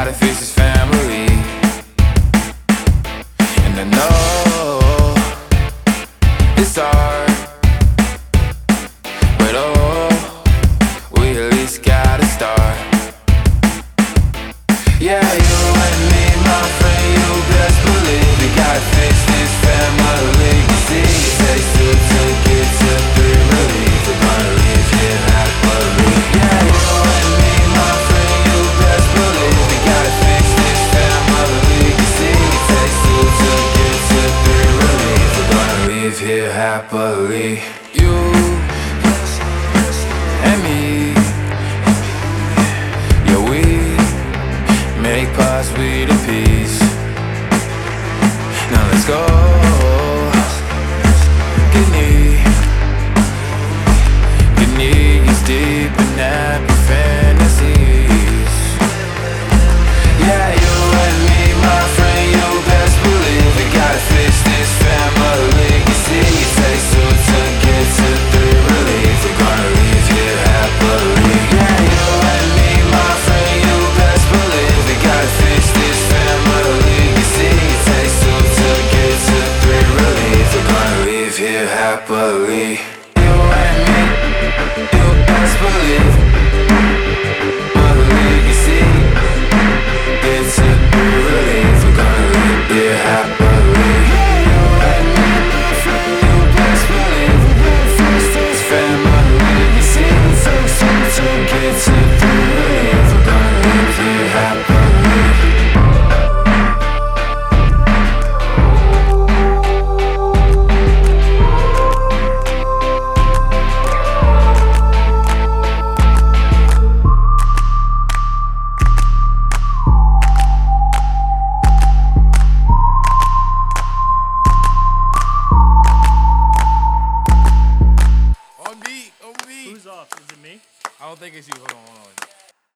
gotta fix this family. And I know it's hard, but oh, we at least gotta start. Yeah, you and me, my friend, you best believe we gotta fix this family. You see, it takes two to get to three, relief. We're gonna live here happily. Yeah, you and me, my friend, you best believe we gotta fix this family. You see, it takes two to get to three, relief. We're gonna live here happily. You and me, yeah, we make paths we